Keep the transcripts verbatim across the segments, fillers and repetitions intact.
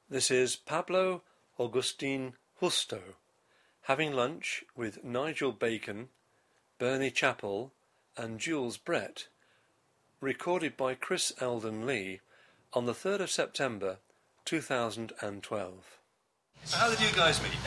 This is Pablo Augustin Justo having lunch with Nigel Bacon, Bernie Chappell and Jules Brett, recorded by Chris Eldon Lee on the third of September two thousand twelve. So how did you guys meet?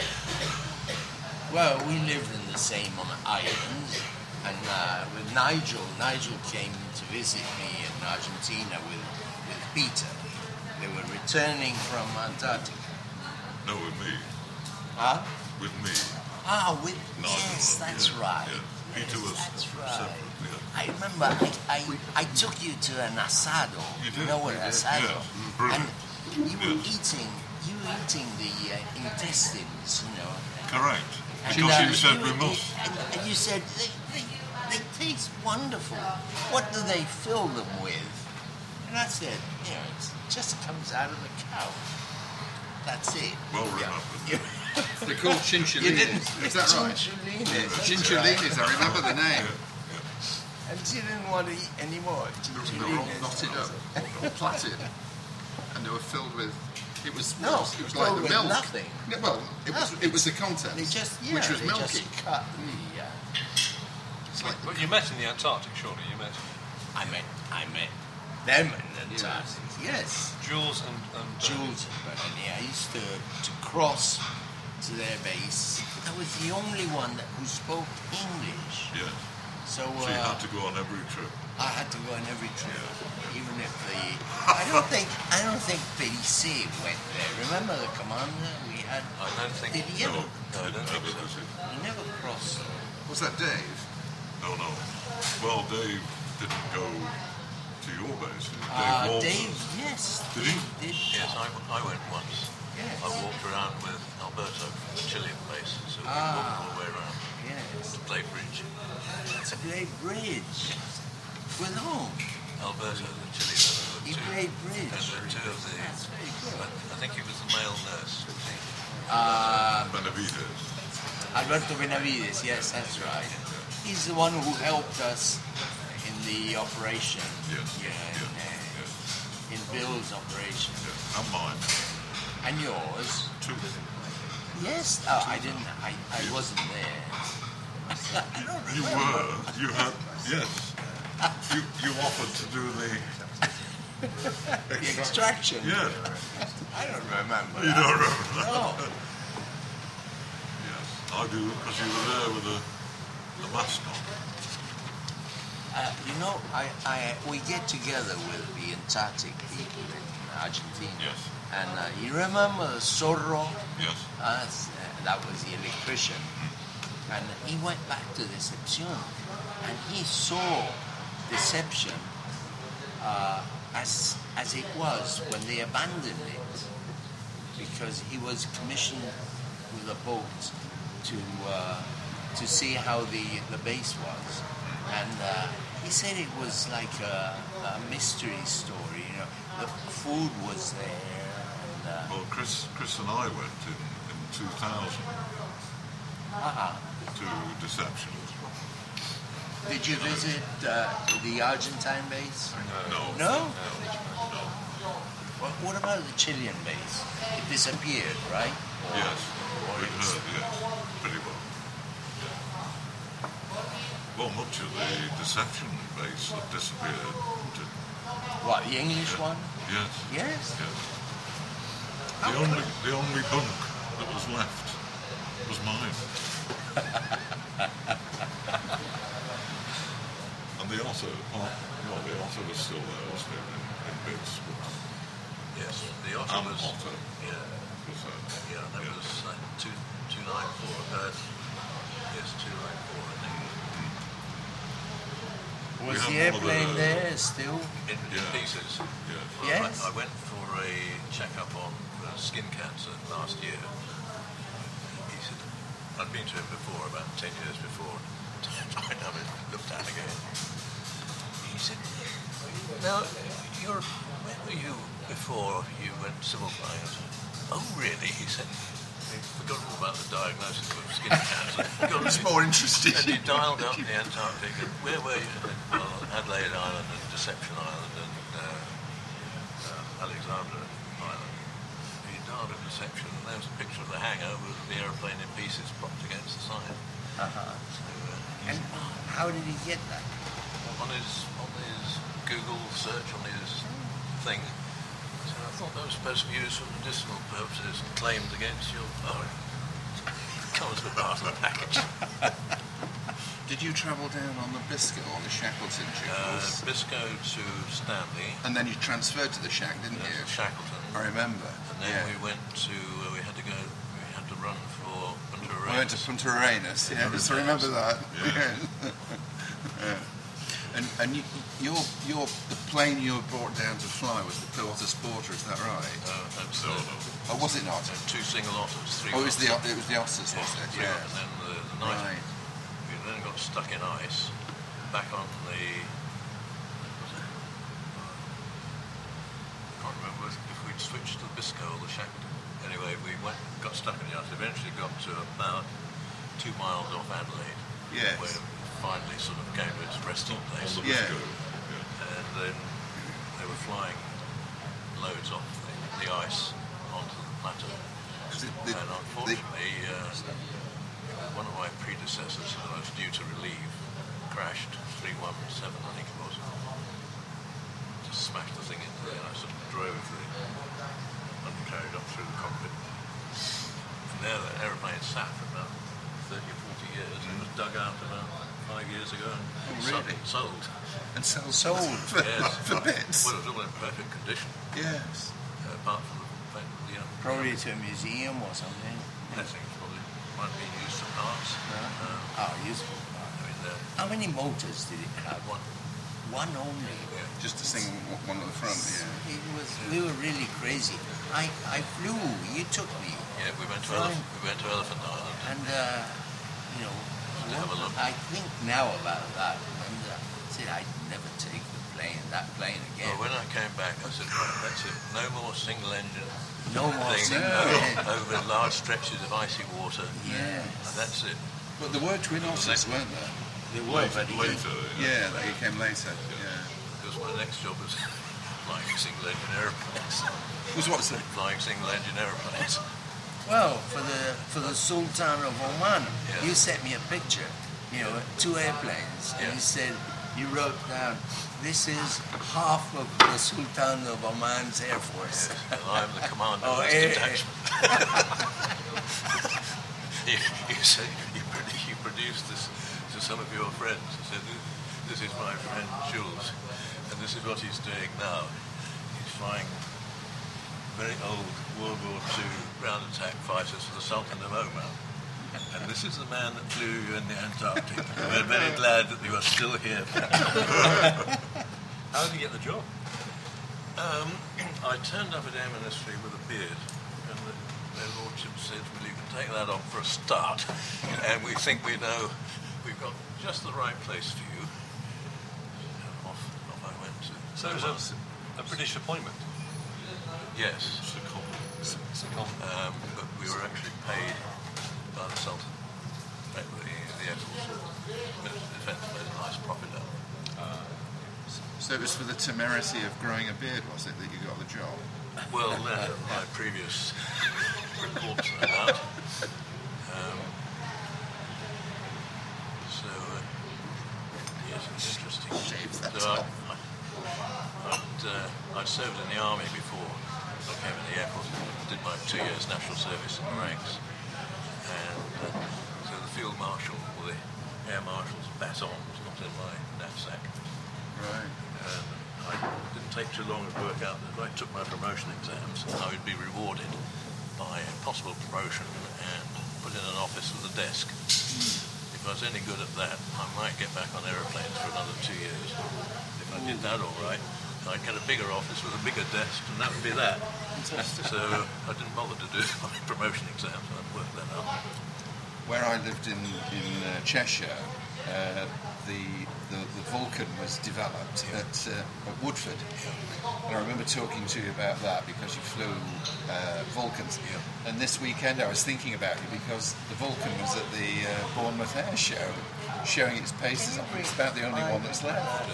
Well, we lived in the same island, and uh, with Nigel, Nigel came to visit me in Argentina with, with Peter. They were returning from Antarctica. No, with me. Huh? With me. Ah, with Nigel, yes, that's yeah, right. yeah. Peter Yes, was that's right. separate, yeah. I remember I, I, I took you to an asado. You did, know what you did, asado? yes, brilliant. And you were Yes. eating, you were eating the uh, intestines, you know. Correct. And, Because uh, you said you, we must. And, and you said, they, they, they taste wonderful. What do they fill them with? And I said, you know, it just comes out of the cow. That's it. Well remembered. Yeah. They're called You didn't, chinchullinis. Is that right? Chinchullinis. that's Chinchullinis, right. I remember the name. And you didn't want to eat any more. They were all knotted up, all plaited, and they were filled with. It was No, it was filled like the with milk. nothing. No, well, it was Nothing. it was the contents, They just, yeah, which was they milky. just cut the. Uh, It's like But you met in the Antarctic, surely, you met I met, I met them in the Antarctic. Yes, Jules and, and Jules and Bernie. I used to to cross to their base. I was the only one that, who spoke English. Yes. So, So uh, you had to go on every trip. I had to go on every trip, even if the. I don't think I don't think Pellicer went there. Remember the commander we had? I don't think Did he No, ever? No, I don't think never so. was it. He never crossed. was that Dave? No, no. Well, Dave didn't go to your base. Dave Uh, Walters. Dave, yes. Did he? Did, Yes, I, I went once. Yes. I walked around with Alberto from the Chilean base, so we Ah. walked all the way around Yes. the Clay Bridge. It's a great bridge. With whom? Alberto, the Chilean, and He the two, played bridge. and the two of the, That's very good. I, I think he was the male nurse. Uh, Benavides. Alberto Benavides, yes, that's right. He's the one who helped us in the operation. Yes. Yeah, Yes. in, uh, Yes. in Bill's operation. Yes. And mine. And yours? Two. Yes. Oh, I didn't. I, I wasn't there. I don't You remember. were. You had. Yes. You you offered to do the. The extraction. Yeah. I don't remember. You that. don't remember that? No. Yes. I do because you were there with the the mask on. Uh, you know, I, I, we get together with the Antarctic people in Argentina. Yes. And uh, you remember Zorro? Yes. Uh, s- uh, that was the electrician. And he went back to Decepcion. And he saw Deception uh, as, as it was when they abandoned it. Because he was commissioned with a boat to uh, to see how the, the base was. And uh, he said it was like a, a mystery story, you know. The food was there, and uh, Well, Chris Chris and I went in in two thousand uh-huh. to Deception. Did you visit uh, the Argentine base? No. No? What, what about the Chilean base? It disappeared, right? Yes. Or We've it's- heard. Yes. Pretty well. Well, much of the Deception base had disappeared. didn't it? What, the English one? Yes. Yes. Yes. The only the only bunk that was left was mine. And the otter, oh, well, the otter was still there, wasn't it, in, in bits, but Yes, the Otter and was, otter yeah, was there. yeah, that Yeah. was like two, two nine four, uh, yes, two nine four, I think, Was have the one of airplane the- there still? in, in Yeah. pieces. Yes. Yes. I, I went for a checkup on uh, skin cancer last year. He said, I'd been to him before, about ten years before, tried to have it looked at again. He said, now, you're, where were you before you went civil flying? I said, oh, really? He said, he forgot all about the diagnosis of skin cancer. Forgot It's it. more interesting. And he dialed up the Antarctic, and where were you? And, well, Adelaide Island and Deception Island and uh, uh, Alexander Island. He dialed reception, and there was a picture of the hangar with the aeroplane in pieces propped against the side. Uh-huh. So, uh, And how did he get that? on his on his Google search on his thing, so I thought that was supposed to be used for medicinal purposes and claimed against your. Oh, it comes with part of the package. Did you travel down on the Biscoe or the Shackleton Uh, Jules? Biscoe to Stanley, And then you transferred to the Shack, didn't then you? to Shackleton, I remember. and then Yeah. we went to. Uh, we had to go. We had to run for Punta We went to Arenas. Punta Arenas, yes, I remember that. Yeah. And and you, your your the plane you were brought down to fly was the Pilotus Porter, is that right? Uh, that's No, uh, no. Or was it not? uh, two single otters, three. Oh, it was the otters. it was the Ossus, Yes, was it? three Yeah. otters, and then the, the night Right. we then got stuck in ice back on the. What was it? I can't remember if we'd switched to the Biscoe or the Shackleton. Anyway, we went, got stuck in the ice. Eventually, got to about two miles off Adelaide, Yes. where it finally sort of came to its resting place. On the Yeah. Biscoe. Yeah. And then they were flying loads off the, the ice onto the plateau. 'Cause it- the- And the- unfortunately, uh, one of my predecessors that I was due to relieve crashed, three one seven I think it was. Just smashed the thing into there, and I sort of drove the undercarriage up through the cockpit. And there the aeroplane sat for about thirty or forty years. It was dug out about five years ago and Oh, really? sold. And sold, Sold, for, Yes. for bits. Well, it was all in perfect condition, Yes. uh, apart from the fact that the um, Probably to a museum or something. I think probably might be used for parts. Um, Oh, useful. I mean, uh, How many motors did it have? one. One only. Yeah. Just to sing w- one at the front, yeah. It was. We were really crazy. I, I flew. You took me, Yeah, we went to Flying. Elephant, we went to Elephant Island. and uh, you know, To have a what- look. I think now about that. And uh, said I'd never take the plane, that plane again. Well, when I came back, I said, right, that's it. No more single engine No more thing single over, engine. over large stretches of icy water. Yes. And that's it. But there were twin otters, weren't there? They were, Later, but later, Yeah, they came later. Yeah. Because my next job was flying single engine aeroplanes. Was what, sir? Flying single engine aeroplanes. well, for the for the Sultan of Oman, Yeah. you sent me a picture. You know, two airplanes, and Yeah. you said you wrote down, "This is half of the Sultan of Oman's Air Force." Yes, and I'm the commander Oh, of this eh, eh. detachment. you, you say you, produ- you produced this to some of your friends. You said, "This is my friend Jules, and this is what he's doing now. He's flying very old World War Two ground attack fighters for the Sultan of Oman. And this is the man that flew you in the Antarctic. We're very glad that you are still here." How did you get the job? Um, I turned up at Air Ministry with a beard, and the, their lordship said, "Well, you can take that on for a start, and we think we know we've got just the right place for you." And off, off I went to. So it was a, a British appointment. Yes, Second. um, but we were actually paid by the Sultan. Right, the, the Air Force, Ministry of Defence made a nice profit out of it. So it was for the temerity of growing a beard, was it, that you got the job? Well, that and my previous reports about. Um, so, uh, yes, it's interesting. Shave that So I, off. I, I'd, uh, I'd served in the army before I came in the Air Force. Did my two years national service in the ranks. And uh, so the Field Marshal, or the Air Marshal's baton was not in my knapsack. Right. And I didn't take too long to work out that if I took my promotion exams, I would be rewarded by a possible promotion and put in an office with a desk. If I was any good at that, I might get back on aeroplanes for another two years. If I did that all right, I'd get a bigger office with a bigger desk, and that would be that. So I didn't bother to do my promotion exams. I'd work that out. Where I lived in, in uh, Cheshire, uh, the, the the Vulcan was developed at, uh, at Woodford. And I remember talking to you about that because you flew uh, Vulcans. And this weekend I was thinking about you because the Vulcan was at the uh, Bournemouth Air Show, showing its paces. I think it's about the only one that's left. Yes.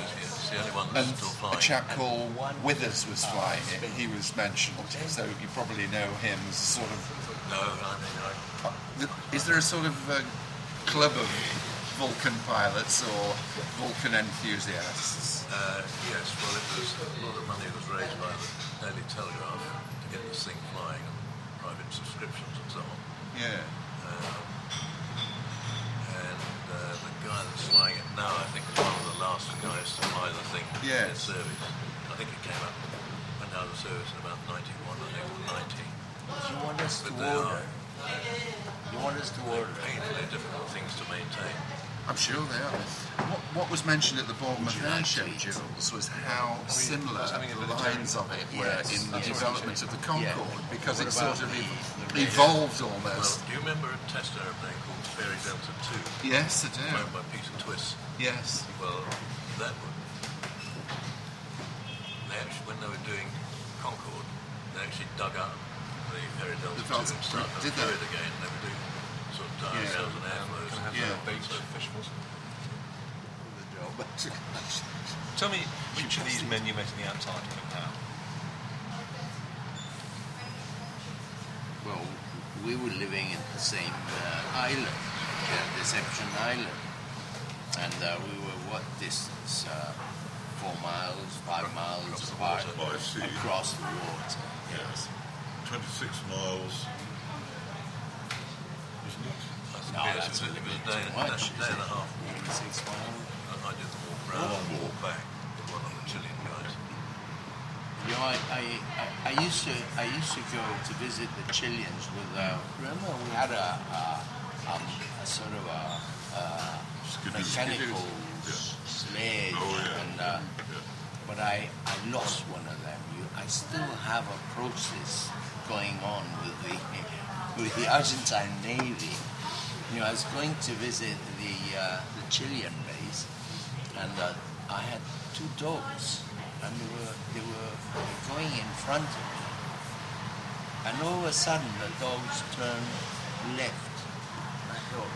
It's the only one And that's still a flying. chap called Withers was flying it. He was mentioned, so you probably know him as a sort of. No, I mean, I, Uh, the- Is there a sort of uh, club of Vulcan pilots or Vulcan enthusiasts? uh, yes, well, it was, a lot of money was raised by the Daily Telegraph to get this thing flying and private subscriptions and so on. Yeah. Um, and uh, the guy that's flying it now, I think, is one of the last guys to fly the thing in Yes. service. I think it came up, went out of service in about ninety-one, I think, or ninety. You want us to But they order? are You want us to order? painfully difficult things to maintain. I'm sure they are. What, what was mentioned at the Bournemouth Would you Air like Show, to eat? Jules, was how similar was having a the vegetarian- lines of it were Yes, in the yes. development of the Concorde, because What it about sort of the- ev- the evolved Well, almost. do you remember a test aeroplane called Fairy Delta two, Yes, I do. flown by Peter Twiss? Yes. Well, that would. They actually, when they were doing Concorde, they actually dug up the Fairy Delta The two Delta and started did to they? do it again. They were doing sort of diagrams and airflows. Can I have Yeah. the baked vegetables? The job. Tell me which of these men you met in the Antarctic and how. Well, we were living in the same uh, island, uh, Deception Island, and uh, we were what distance? Uh, four miles, five miles Across the apart, water. By sea. across the water. Yes. twenty-six miles. Isn't it? No, Yes, that's it a was, it little was bit a day, too a much. day and a half. Six miles. I, I did the walk round and walk back with one of the Chilean guys. You know, I, I, I, I used to I used to go to visit the Chileans with. Uh, remember, we had a, a, um, a sort of a, a Skidoo. mechanical Yeah. sledge, Oh, yeah. and uh, Yeah. but I, I lost one of them. You, I still have a process going on with the with the Argentine Navy. You know, I was going to visit the uh, the Chilean base, and uh, I had two dogs, and they were they were going in front of me, and all of a sudden the dogs turned left. And I thought,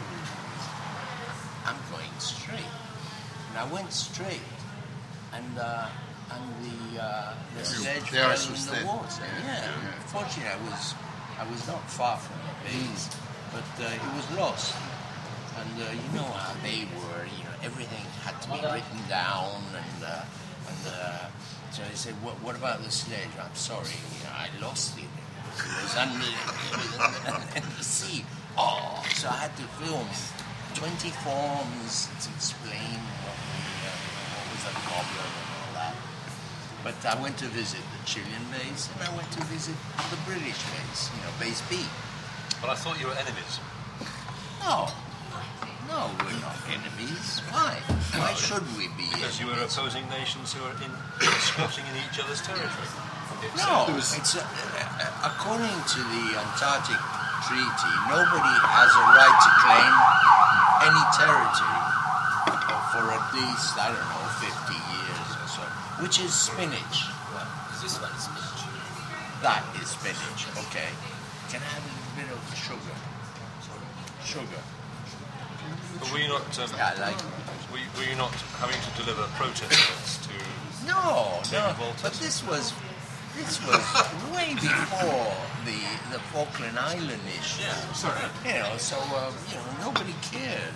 I'm going straight, and I went straight, and uh, and the uh, the sledge the fell ice in was the thin. water. Yeah, yeah. fortunately I was I was not far from the base, but uh, it was lost. And uh, you know how they were, you know, everything had to be written down, and uh, and uh, so I said, what, what about the sledge? I'm sorry, you know, I lost it. It was under, it was in, in the sea. Oh, so I had to film twenty forms to explain what, the, uh, what was the problem and all that. But I went to visit the Chilean base, and I went to visit the British base, you know, base B. But I thought you were enemies. No. No, we're not enemies. Why? Why should we be Because you were enemies? opposing nations who are in squatting in each other's territory. It's, No, uh, it's uh, uh, according to the Antarctic Treaty, nobody has a right to claim any territory for at least, I don't know, fifty years or so, which is spinach. This one is spinach. That is spinach, okay. Can I have a little bit of sugar? Sugar. But were you not? Um, Yeah, I like it. were, you- were you not having to deliver protest notes to? No, no. David Walters. But this was this was way before the the Falkland Island issue. Yeah. Sorry. You know, so uh, you know nobody cared.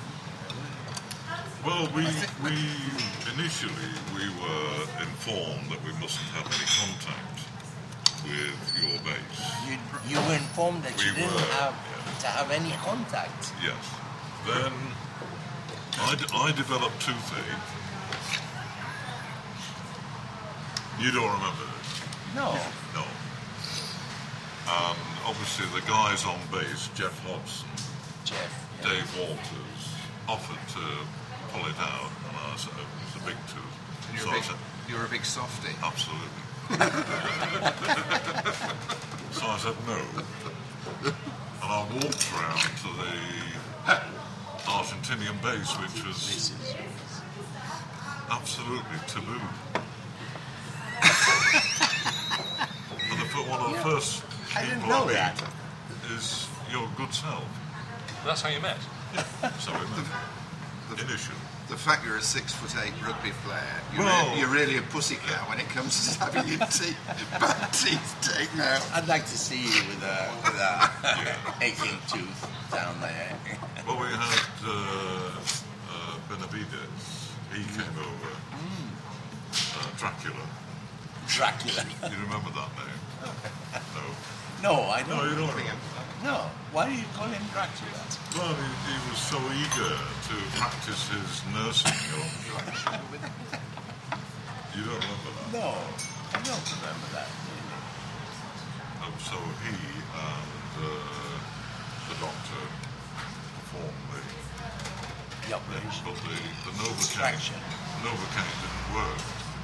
Well, we, we initially we were informed that we mustn't have any contact with your base. You you were informed that you We didn't were, have yeah. to have any contact. Yes. Then I, d- I developed toothache. You don't remember this? No. No. Um, obviously, the guys on base, Jeff Hodgson, Jeff. yeah. Dave Walters, offered to pull it out, and I said it was a big tooth. And you're, So a I big, said, you're a big softie. absolutely. So I said no. And I walked round to the Argentinian base, which was This is absolutely taboo. And the, fir- one of the Yeah. first I didn't people know I meet that. is your good self. That's how you met. So we met. Initially. The the fact you're a six foot eight rugby player, you're, Well- re- you're really a pussycat when it comes to having your teeth, back teeth taken out. I'd like to see you with a, with a aching tooth down there. Well, we had uh, uh, Benavides. He came over. Uh, Dracula. Dracula. You remember that name? No. No, I don't. No, you don't remember. No. Why do you call him Dracula? Well, he, he was so eager to practice his nursing. You you don't remember that? No, I don't remember that. Really. Um, so he and uh, the doctor performed the, The operation. but the, the Novocaine, Extraction. Novocaine didn't work.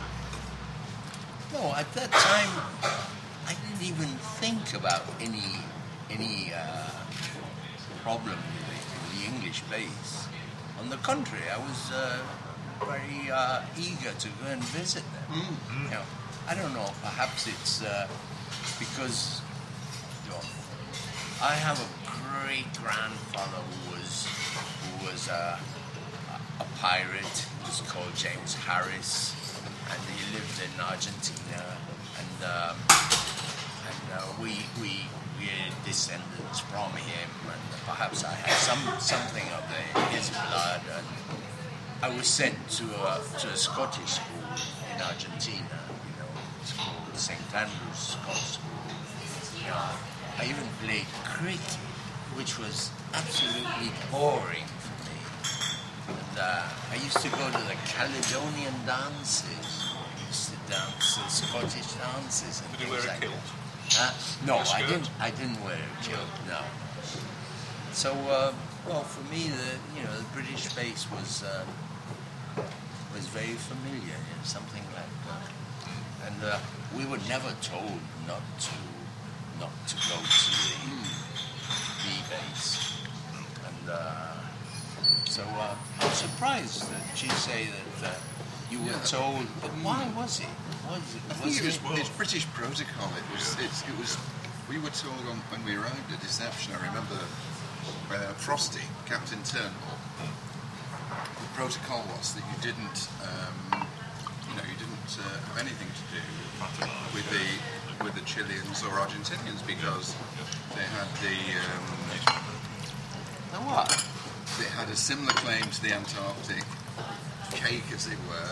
No, at that time, I didn't even think about any any uh, problem with the, with the English base. On the contrary, I was uh, very uh, eager to go and visit them. You know, I don't know. Perhaps it's uh, because you know, I have a great grandfather who was who was uh, a pirate. He was called James Harris, and he lived in Argentina. And um, and uh, we we we are descendants from him, and perhaps I had some something of the, his blood. And I was sent to a to a Scottish school in Argentina. You know, it's called Saint Andrew's Scottish School. You know, I even played cricket, which was absolutely boring for me. And uh, I used to go to the Caledonian dances. I used to dance the Scottish dances and Did you things wear a like kilt? that. Uh, no, A I skirt? didn't. I didn't wear a kilt. No. So, uh, well, for me, the you know the British face was uh, was very familiar. You know, something like that. And uh, we were never told not to not to go to the B base. And uh, so uh, I was surprised that you say that uh, you were Yeah. told. But why was it? Was it? I think Was it was it? it's British protocol. It was. It's, it was. We were told on, when we arrived at Deception. I remember uh, Frosty, Captain Turnbull. The protocol was that you didn't, um, you know, you didn't uh, have anything to do with the with the Chileans or Argentinians because they had the um, Now what? they had a similar claim to the Antarctic cake, as it were.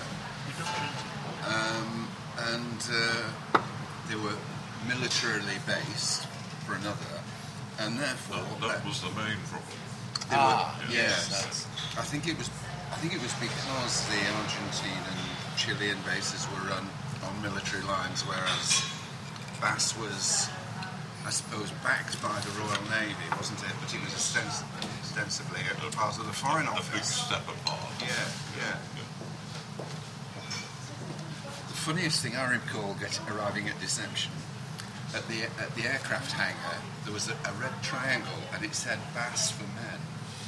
Um, and uh, they were militarily based for another, and therefore That, that was the main problem. they Ah, were, yes, yes. that's- I think it was. I think it was because the Argentine and Chilean bases were run on military lines, whereas Bass was, I suppose, backed by the Royal Navy, wasn't it? But it was ostensibly, ostensibly a part of the Foreign A big Office. step apart. Yeah, yeah. The funniest thing I recall get, arriving at Deception, at the at the aircraft hangar, there was a, a red triangle and it said Bass for Men,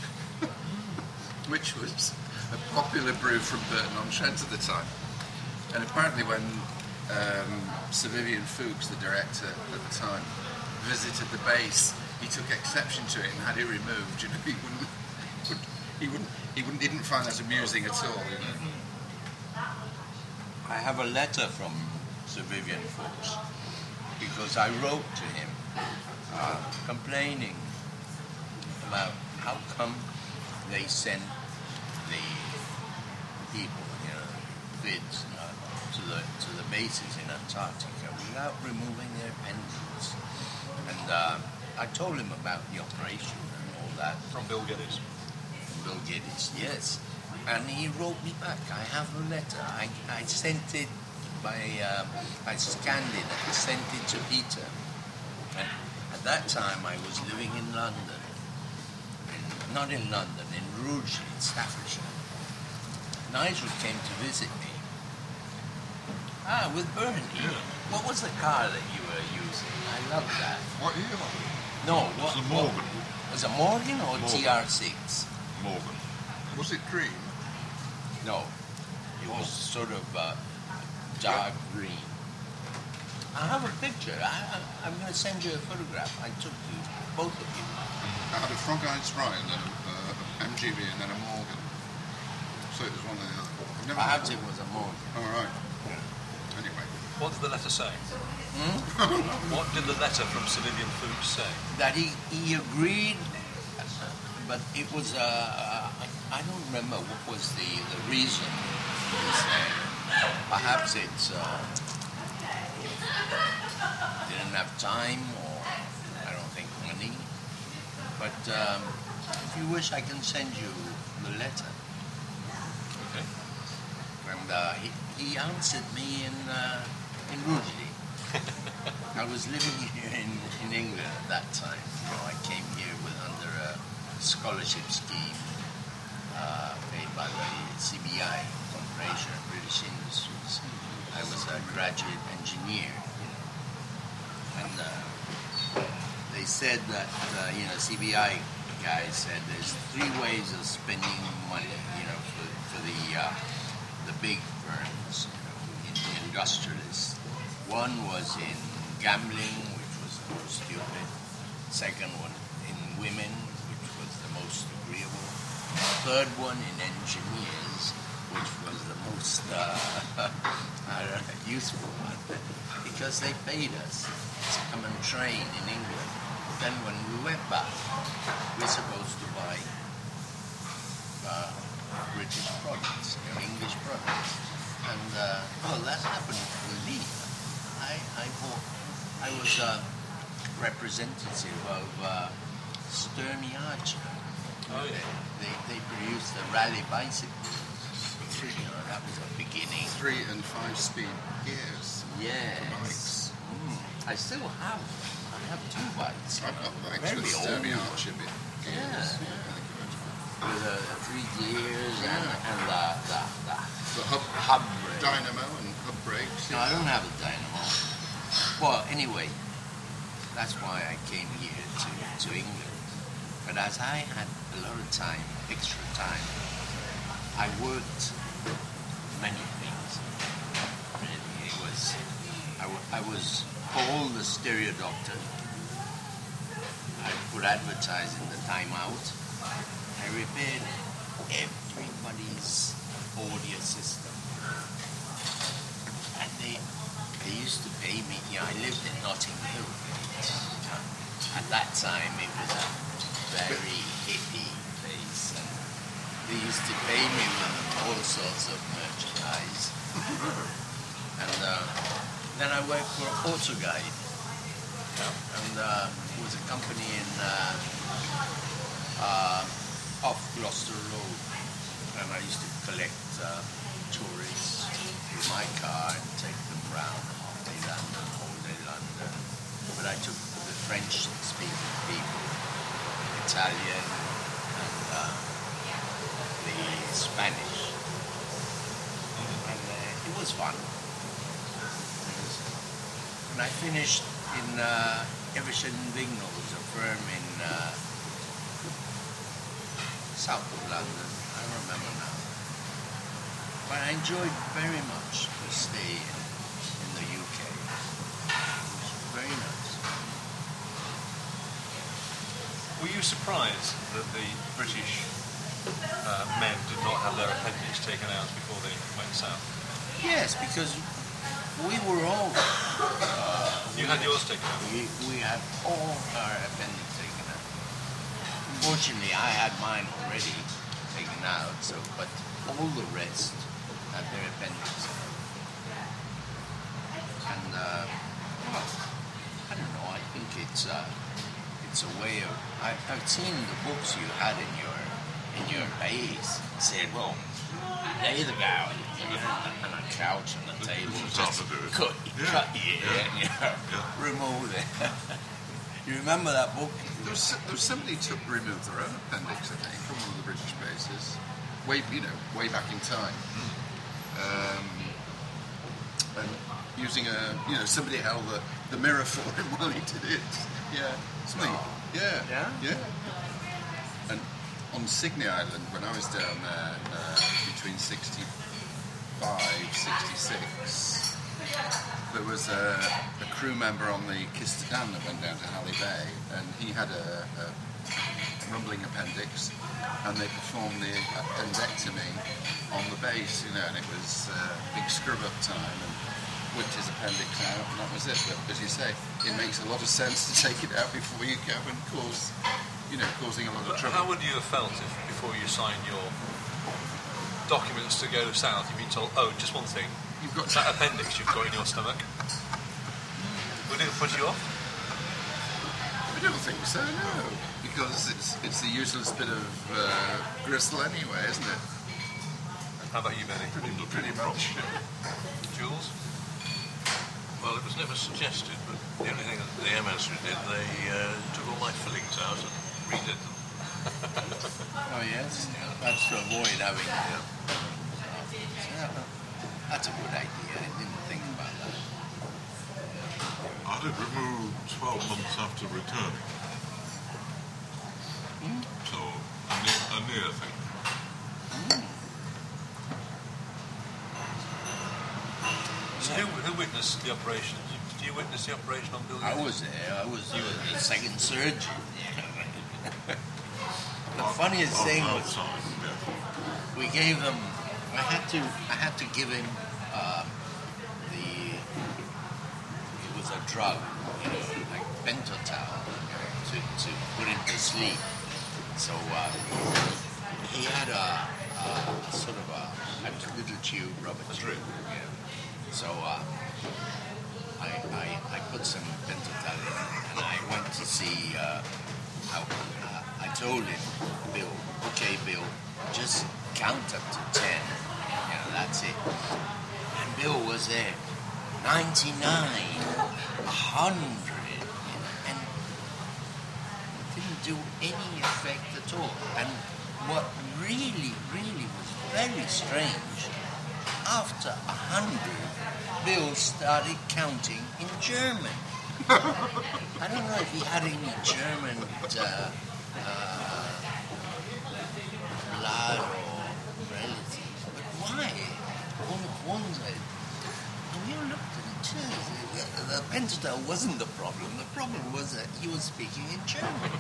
which was a popular brew from Burton-on-Trent at the time. And apparently when um, Sir Vivian Fuchs, the director at the time, visited the base, he took exception to it and had it removed. You know, he wouldn't, would, he wouldn't, he wouldn't, didn't find that amusing at all. You know. I have a letter from Sir Vivian Fuchs because I wrote to him uh, complaining about how come they sent the people, you know, bids uh, to the to the bases in Antarctica without removing their pendants. And uh, I told him about the operation and all that. From Bill Geddes. Bill Geddes, yes. And he wrote me back. I have a letter. I, I sent it by, um, I scanned it and sent it to Peter. And at that time I was living in London. In, not in London, in Rugeley, in Staffordshire. Nigel came to visit me. Ah, with Bernie. Yeah. What was the car that you were using? I love that. What year? No, It was what, the Morgan. was it Morgan or Morgan. T R six? Morgan. Was it cream? No, it was sort of uh, dark green. I have a picture. I, I, I'm going to send you a photograph I took you, both of you. I had a Frog Eyed Ryan, then a uh, M G B, and then a Morgan. thought it was one or the other. I've never Perhaps it was ammonia. All right. Anyway. What did the letter say? Hmm? What did the letter from Cerulean Foods say? That he, he agreed, but it was, uh, I, I don't remember what was the, the reason he said. Perhaps it's, uh, didn't have time, or I don't think money. But um, if you wish, I can send you the letter. Okay. And uh, he, he answered me in, uh, in Rugeley. I was living here in, in England at that time. You know, I came here with under a scholarship scheme uh, paid by the C B I, Corporation of British Industries. I was a graduate engineer, you know. And uh, they said that, uh, you know, C B I guys said there's three ways of spending money, you know, for, for the uh, the big firms, you know, in the industrialists. One was in gambling, which was the most stupid. Second one in women, which was the most agreeable. Third one in engineers, which was the most uh, I don't know, useful one, because they paid us to come and train in England. Then when we went back, we were supposed to buy uh, British products, you know, English products. And, uh, well, that happened with me. I, I bought, I was a representative of uh, Sturmey Archer. Oh, yeah. They, they produced the rally bicycle. You know, that was a beginning. Three and five speed gears. Yes. Bikes. Mm. I still have. I have two bikes. I've got bikes Very with old. Sturmey Archer bit gears. Yeah, Yeah. With uh, three gears and, and the, the, the The hub, hub brake. dynamo and hub brakes. No, I don't have a dynamo. Well, anyway, that's why I came here to, to England. But as I had a lot of time, extra time, I worked many things. Really, it was, I, w- I was called the stereo doctor. I would advertise in the Time Out. I repaired everybody's audio system. And they they used to pay me, you know, I lived in Notting Hill. You know. At that time it was a very hippie place, and they used to pay me with all sorts of merchandise. And uh, then I worked for Autoguide. And uh, it was a company in uh, uh, off Gloucester Road, and I used to collect uh, tourists with my car and take them round half day London, whole day London. But I took the French-speaking people, Italian, and uh, the Spanish, and uh, it was fun. It was, when I finished in uh, Evershed and Vignals, a firm in uh, south of London, I don't remember now. But I enjoyed very much the stay in, in the U K. It was very nice. Were you surprised that the British uh, men did not have their appendix taken out before they went south? Yes, because we were all, uh, You had yours taken out. we, we had all our appendix taken out. Fortunately, I had mine already taken out, so, but all the rest had their appendix out. And, uh, well, I don't know, I think it's, uh, it's a way of, I, I've seen the books you had in your, in your base, said, well, there you go, you know, on a couch on the table, Just just to do it. cut, Yeah, cut here, yeah, and, you know, yeah. remove it. You remember that book? There was, there was somebody who took removed their own appendix, I think, from one of the British bases, way you know, way back in time, um, and using a you know somebody held the, the mirror for him while he did it. Yeah, something. Yeah, Yeah? yeah. And on Cygney Island, when I was down there uh, between sixty-five, sixty-six, there was a, a crew member on the Kistadan that went down to Halley Bay, and he had a, a rumbling appendix, and they performed the appendectomy on the base, you know, and it was uh, big scrub-up time, and whipped his appendix out, and that was it. But as you say, it makes a lot of sense to take it out before you go and cause, you know, causing a lot of But trouble. how would you have felt if, before you signed your documents to go south, you've been told, oh, just one thing, You've got that appendix you've got in your stomach? Would it have put you off? I don't think so, no, because it's it's the useless bit of uh, gristle anyway, isn't it? How about you, Benny? Pretty, Pretty much. Jules? Well, it was never suggested, but the only thing that the M S did, they uh, took all my fillings out and redid them. Oh yes, that's to avoid having. Uh, yeah, that's a good idea. I didn't think about that. I had it removed twelve months after returning. Hmm? So, a near, a near thing. So who, who witnessed the operation? Did you witness the operation on Bill? I was there. I was you were the second surgeon. The funniest Oh, thing was outside, yeah. we gave him. I had to. I had to give him uh, the. It was a drug, you know, like Pentotal, to to put him to sleep. So uh, he had a, a sort of a, a little tube, rubber tube. You know. So uh, I, I I put some Pentotal in, and I went to see. Uh, how, uh, I told him, Bill, okay, Bill, just count up to ten. You know, that's it. And Bill was there, ninety-nine, a hundred, and it didn't do any effect at all. And what really, really was very strange, after a hundred, Bill started counting in German. I don't know if he had any German uh, uh, blood or relatives, but why? One wondered. And we all looked at each other. The Pentotal wasn't the problem. The problem was that he was speaking in German.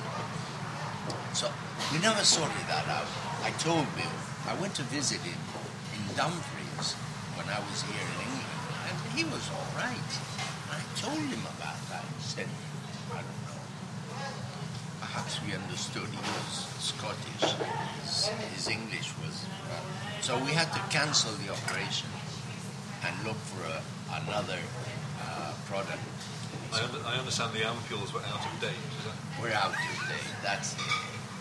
So we never sorted that out. I told Bill. I went to visit him in Dumfries when I was here in England, and he was all right. I told him about that. He said, I don't know. Perhaps we understood. He was Scottish. His, his English was... Uh, so we had to cancel the operation and look for a, another uh, product. I, under, I understand the ampules were out of date. Is that, We're out today. That's it.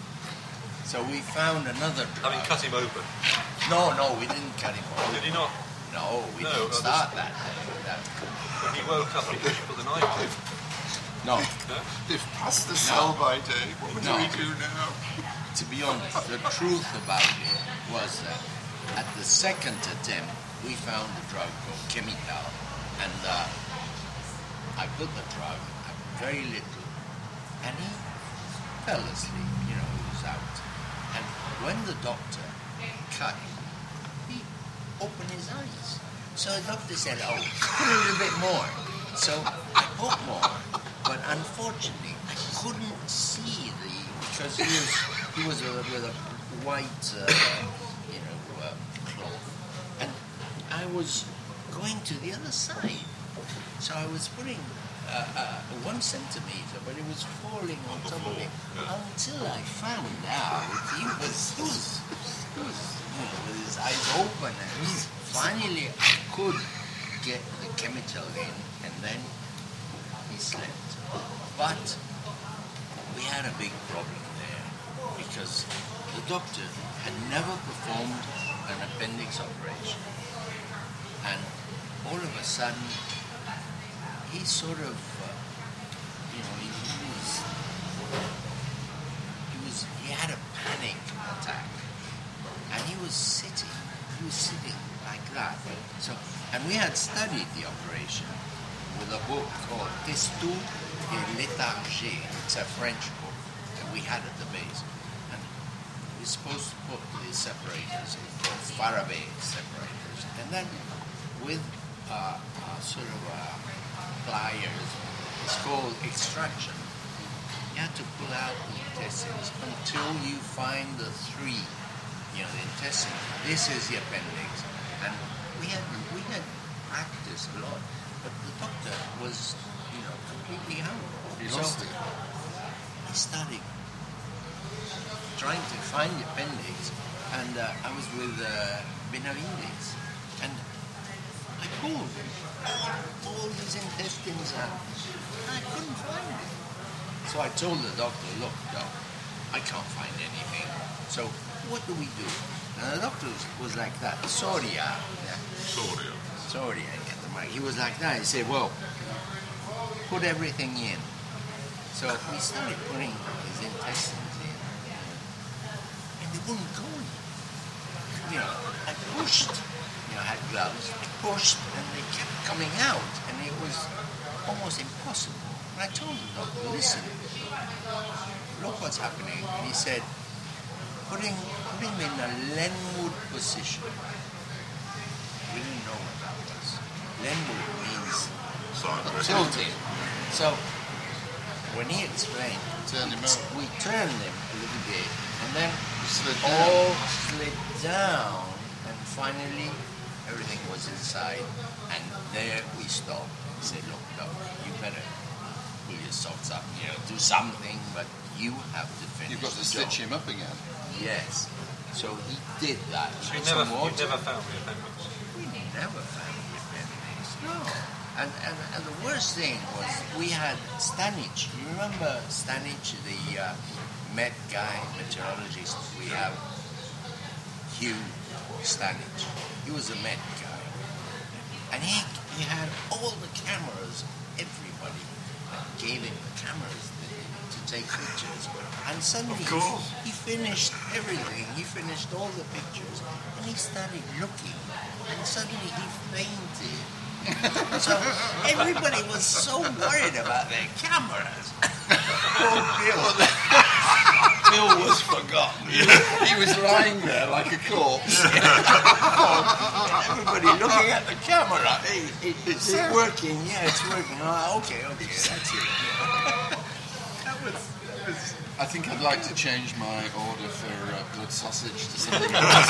So we found another drug. having cut him open? No, no, we didn't cut him off. Did he not? No, we No, didn't uh, start that day. That, When he woke up because you put the knife in. no. No? They've passed the sell-by date. What No. do we do now? To be honest, the truth about it was that at the second attempt, we found a drug called Chemical, and uh, I put the drug, very little, and he fell asleep, you know, he was out. And when the doctor cut him, he opened his eyes. So the doctor said, oh, put a little bit more. So I put more, but unfortunately, I couldn't see the, because he was, he was a, with a white, uh, you know, uh, cloth. And I was going to the other side. So I was putting uh, uh, one centimeter, but it was falling on top of him until I found out he was, he was, he was you know, with his eyes open, and finally I could get the chemical in, and then he slept. But we had a big problem there because the doctor had never performed an appendix operation, and all of a sudden he sort of, uh, you know, he, he was, he was, he had a panic attack, and he was sitting, he was sitting like that. So, and we had studied the operation with a book called Testou et Léthargie. It's a French book that we had at the base, and we're supposed to put the separators, called Faraday separators, and then with uh, uh, sort of uh, pliers, it's called extraction. you have to pull out the intestines until you find the three, you know, the intestine. This is the appendix. And we had we had practiced a lot, but the doctor was, you know, completely out. He So lost it. I started trying to find the appendix, and uh, I was with uh, Benavides, and I pulled all these intestines out. I couldn't find it. So I told the doctor, look, doc, I can't find anything. So what do we do? And the doctor was, was like that. Soria. Yeah. Soria. Soria. Yeah, the mic. He was like that. He said, well, put everything in. So we started putting his intestines in. And they wouldn't go in. You know, I pushed. You know, I had gloves. I pushed, and they kept coming out. And it was almost impossible. And I told the doctor, listen, look what's happening. And he said, put him, put him in a Lenwood position. We didn't know what that was. Lenwood means Science. tilting. So when he explained, Turn him out. we turned him a little bit, and then Slid down. all slid down, and finally everything was inside, and there we stopped. He said, look, doc, you better pull your socks up, you know, do something, but you have to finish You've got to the stitch job. him up again. Yes. So he did that. So you Put never, some you water. never found the appendix? We never found the appendix. No. And, and, and the worst thing was we had Stanich. You remember Stanich, the uh, Met guy, meteorologist? We have Hugh Stanich. He was a Met guy. And he, he had all the cameras, everybody gave him the cameras to, to take pictures. And suddenly Of course. he finished everything. He finished all the pictures. And he started looking. And suddenly he fainted. So everybody was so worried about their cameras. Poor Bill. Bill was forgotten. He was lying there like a corpse. Everybody looking at the camera. Hey, it, is it working? Yeah, it's working. Oh, okay, okay, that's it. That was, that was. I think I'd like to change my order for uh, blood sausage to something else.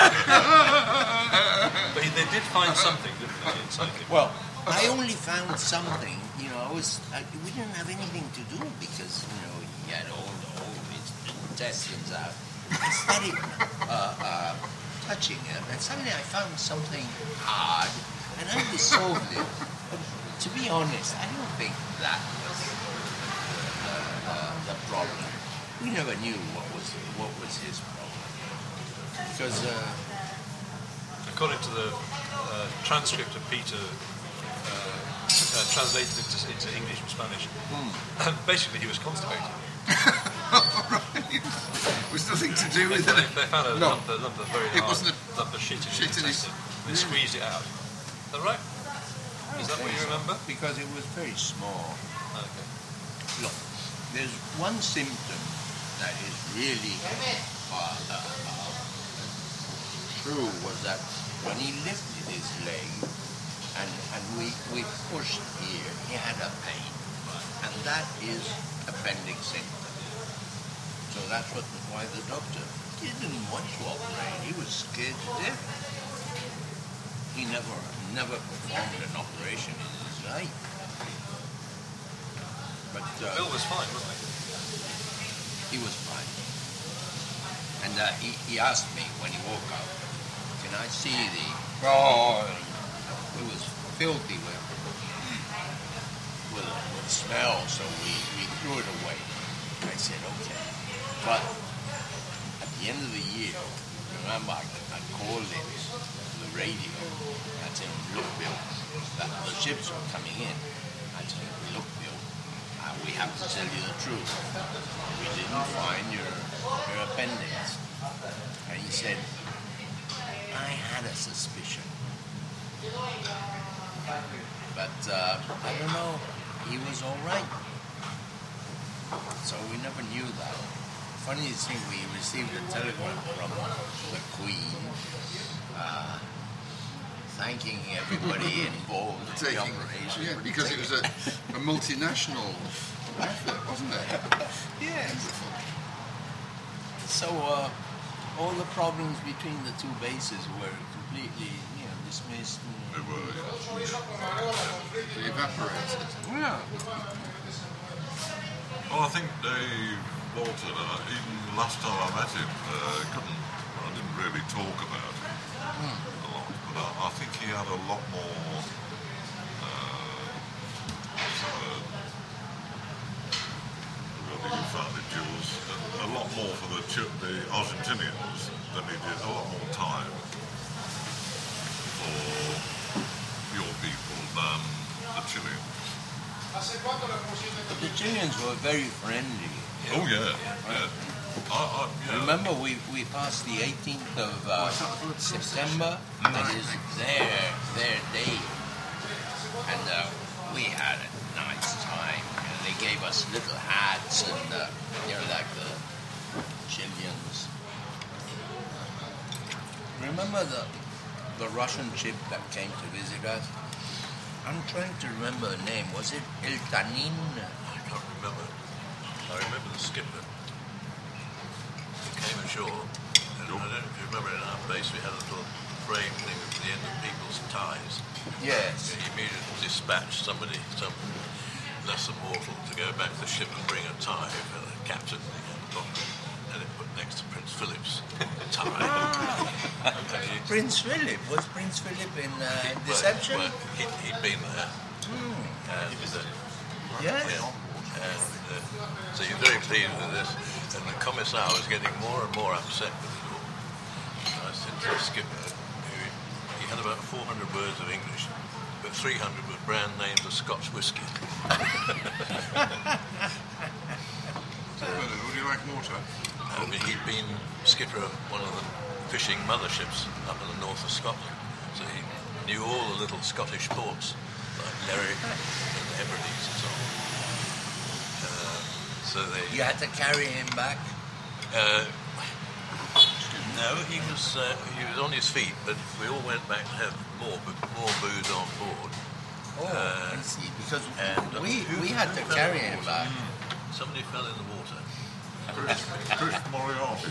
But they did find something, didn't they, inside him? Well, I only found something. You know, I was. I, we didn't have anything to do because you know he had all all his intestines out. I started uh, uh, touching him, and suddenly I found something hard, and I dissolved it. But to be honest, I don't think that was the, the, the problem. We never knew what was what was his problem because. Uh, According to the uh, transcript of Peter uh, uh, translated into, into English and Spanish, Hmm. basically he was constipated. It was nothing to do They, with they, it. they found a No. lump, a lump of very It hard wasn't a lump of shit in shit his in his- intestine. They squeezed it out. Is that right? Is that what you remember? Because it was very small. Okay. Look, there's one symptom that is really uh, uh, uh, true was that when he lifted his leg and, and we, we pushed here, he had a pain. And that is appendix symptom. So that's what why the doctor didn't want to operate. He was scared to death. He never never performed an operation in his life. But uh, Bill was fine, wasn't he? he was fine. And uh, he, he asked me when he woke up, can I see the... Oh, it was filthy with, with, with smell, so we, we threw it away. I said, okay. But at the end of the year, remember, I, I called him to the radio. I said, look, Bill, that the ships were coming in. I said, look, Bill, uh, we have to tell you the truth. We didn't find your, your appendix. And he said, I had a suspicion. But uh, I don't know, he was all right. So we never knew that. Funny thing, we received a telegram from the Queen uh, thanking everybody involved in the Taking, operation. yeah, because it was a, a multinational effort, wasn't it? Yes. So uh, all the problems between the two bases were completely, you know, dismissed. They were, yeah. They evaporated. Yeah. Well, I think Dave Bolton, uh, even last time I met him, uh, couldn't, I didn't really talk about it a lot, but I, I think he had a lot more, uh, sort of, whether you found it, Jules, a, a lot more for the, Ch- the Argentinians than he did, a lot more time for your people than the Chileans. But the Chileans were very friendly. Oh yeah, yeah. I, I, yeah. Remember, we, we passed the eighteenth of uh, September. That is their their day, and uh, we had a nice time. And they gave us little hats, and uh, they're like the Chileans. Remember the the Russian ship that came to visit us? I'm trying to remember the name. Was it El Tanin? I can't remember. I remember the skipper. He came ashore, and I don't know if you remember, in our base we had a little frame thing at the end of people's ties. Yes. He immediately dispatched somebody, some lesser mortal, to go back to the ship and bring a tie for the captain and the doctor, and it put next to Prince Philip's tie. Ah, And he- Prince Philip. Was Prince Philip in uh, well, Deception? Well, he'd, he'd been there. Hmm. And, uh, Yes. yeah, and uh, so you're very pleased with this. And the commissar was getting more and more upset with it all. And I said to the skipper, who he had about four hundred words of English, but three hundred were brand names of Scotch whisky. Would you like water? I mean, he'd been skipper of one of the fishing motherships up in the north of Scotland, so he knew all the little Scottish ports, like Lerwick and the Hebrides and so on. Uh, so they... You had to carry him back. Uh, no, he was uh, he was on his feet, but we all went back to have more bu- more booze on board. Oh, Uh, I see. Because And uh, we who- we had who to fell carry in the him water? back. Somebody fell in the water. Chris, Chris Moriarty.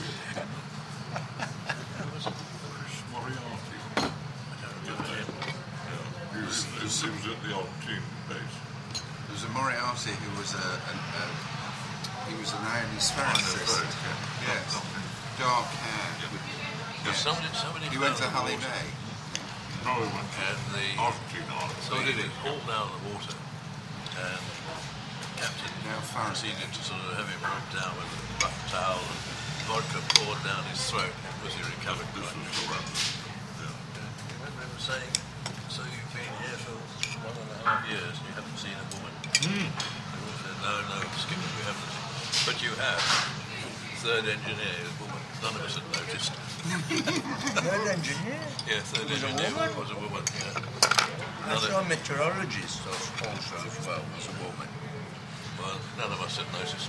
Who was it? Chris Moriarty. I don't remember him. Yeah. He was, he was at the Argentine base. There was a Moriarty who was a, a, a he was an Ionis Ferris. Yes, dark hair. Yeah, somebody, somebody He fell went to in the Halle water. Bay. No, he went to And the Argentine Island. so did it all down the water, and Captain Now Farragut. proceeded to sort of have him rubbed down with a rough towel and vodka poured down his throat because he recovered This quite was around. Yeah. You remember him saying, "So you've been here for one and a half years and you haven't seen a woman?" Mm. They all said, "No, no, Skipper, we haven't." But you have. Third engineer is a woman. None of us had noticed. Third engineer. Yeah, third Was a engineer woman? was a woman. Yeah. I None saw of, a meteorologist also as well was a woman. well, none of us had noticed.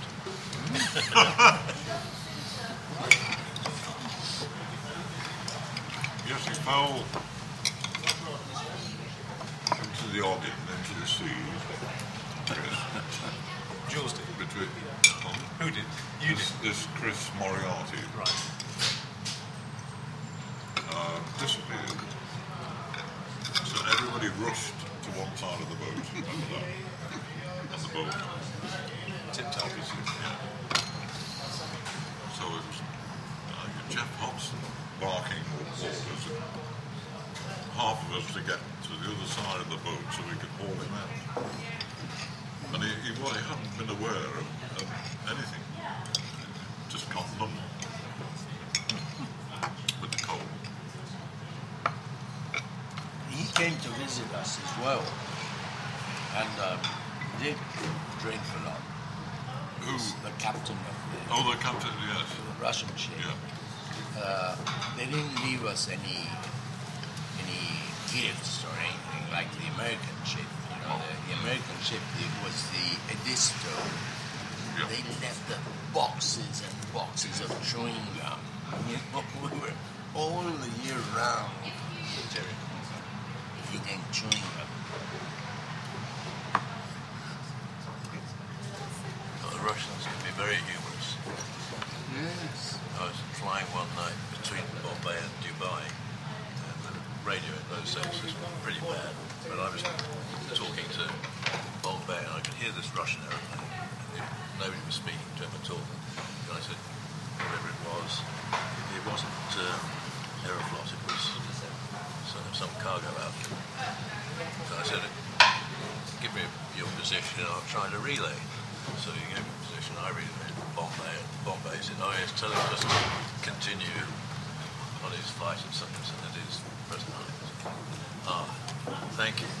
Yes, he fell into the Ogden, into the sea. Yes. Jules did. Between, Who did? You this, did. this Chris Moriarty Right. uh, disappeared. So everybody rushed to one side of the boat. Remember that? On the boat. Tip-top. Yeah. So it was uh, Jeff Hobson barking orders and half of us to get to the other side of the boat so we could haul him out. And he, he, well, he hadn't been aware of, of anything. Just got numb with the cold. He came to visit us as well, and um, did drink a lot. Who? The captain of the, Oh, the captain, yes. the Russian ship. Yeah. Uh, they didn't leave us any any gifts or anything like the American ship. You know, the, the American ship it was the Edisto. Yeah. They left the boxes and boxes of chewing gum. You know, we were all the year round eating chewing gum. Russian aeroplane. Nobody was speaking to him at all. And I said, whatever it was, it wasn't um, Aeroflot, it was some, some cargo outfit. So I said, give me your position and I'll try to relay. So he gave me a position, I relayed Bombay. Bombay said, oh yes, tell him just to continue on his flight at something at his present time. Ah, thank you.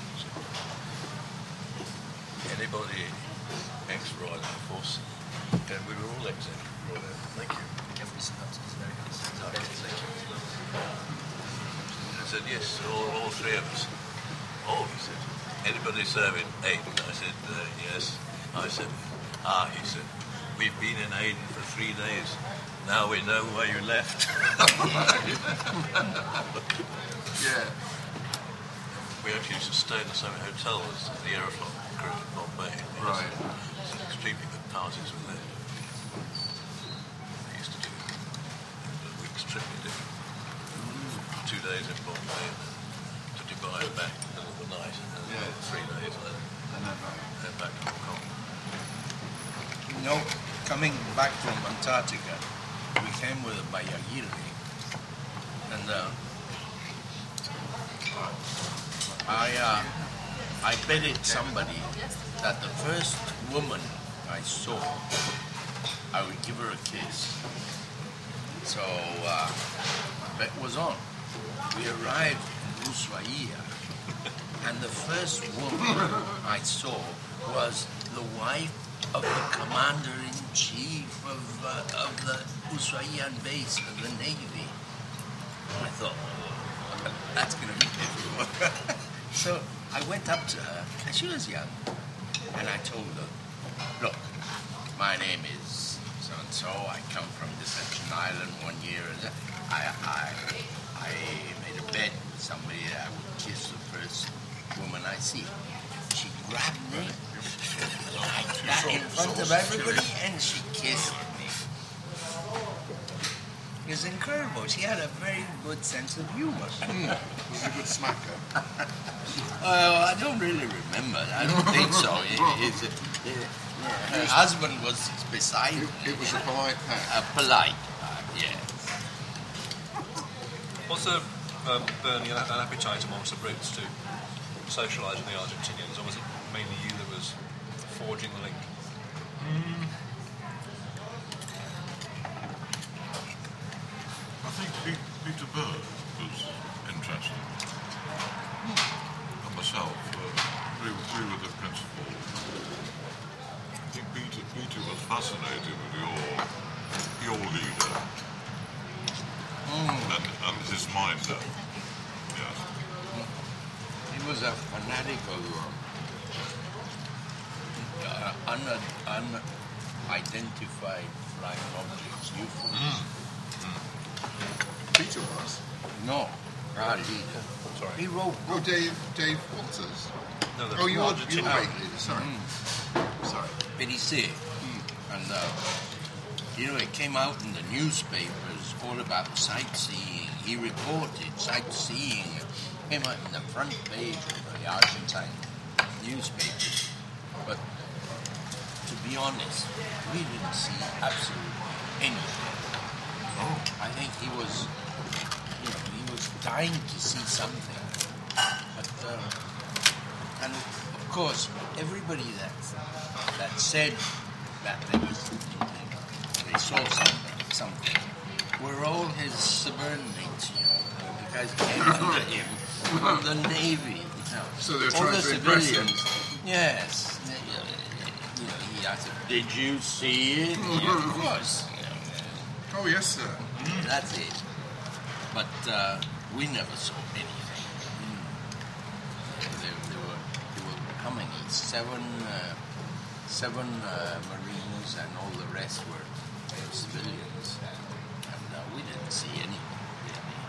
Anybody ex-Royal Air Force? And we were all ex-Royal Air Force. Thank you. I said, yes, all, all three of us. Oh, he said, anybody serving Aden? I said, uh, yes. I said, ah, he said, we've been in Aden for three days. Now we know where you left. Yeah. We actually used to stay in the same hotel as the Aeroflot crew in Bombay. Right. Some extremely good parties were there. We used to do a week's trip we did. Two days in Bombay and then to Dubai and back in the middle of the night. And then Yeah. three days and then, And then, right. then back to Hong Kong. You know, coming back from Antarctica, we came with a Bayagiri, and uh, I uh, I betted somebody that the first woman I saw, I would give her a kiss. So uh, bet was on. We arrived in Ushuaia, and the first woman I saw was the wife of the commander-in-chief of, uh, of the Ushuaian base of the Navy. I thought, that's going to be difficult. So I went up to her, and she was young, and I told her, look, my name is so-and-so, I come from Deception Island one year, and I, I, I made a bet with somebody that I would kiss the first woman I see. She grabbed me like that in front of everybody, and she kissed me. It was incredible. She had a very good sense of humor. Mm. Was it a good smacker? Well, I don't really remember. I don't think so. It, it, it, it, her husband was beside It, me. it was a polite pat. A polite, uh, yes. Was there, um, Bernie, an, an appetite amongst the Brits to socialise with the Argentinians, or was it mainly you that was forging the link? Mm. I think Pete, Peter Berg was interested. And myself, uh, we, were- we were the principal. I think Peter, Peter was fascinated with your, your leader and, and his minder. Yes. He was a fanatic of uh, un- unidentified flying objects, U F Os. Peter was. No, our leader. Sorry. He wrote Oh, Dave, Dave Walters. No, the Oh, you are, you Argentinian. are right, leader. Sorry. Sorry. Perissé. And, uh, you know, it came out in the newspapers all about sightseeing. He reported sightseeing. It came out in the front page of the Argentine newspapers. But to be honest, we didn't see absolutely anything. Oh, I think he was, you know, he was dying to see something. But, uh, and of course, everybody that that said that there was, they saw something, something, were all his subordinates, you know, because they came under him from the Navy. You know. So they were all trying the to impress him. civilians. Yes. they, uh, You know, he asked, did you see it? Yeah, of course. You know, Oh, yes, sir. that's it. But uh, we never saw anything. They, they, were, they were coming east. Seven, uh, seven uh, Marines and all the rest were uh, civilians. And uh, we didn't see anything, really.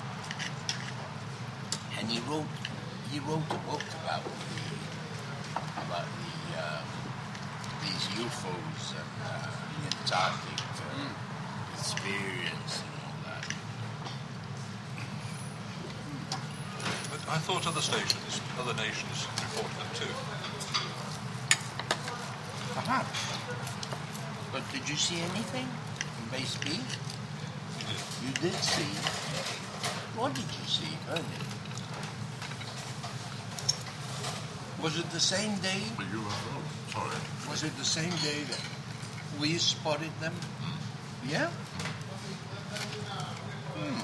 And he wrote, he wrote a book about the, about the, uh, these U F Os and uh, the Antarctic uh, experience and all that. But I thought other stations, other nations reported them too. Perhaps. But did you see anything in base B? You did see. What did you see, Ernie? Was it the same day? The U F O, sorry. Was it the same day that we spotted them? Yeah? Hmm.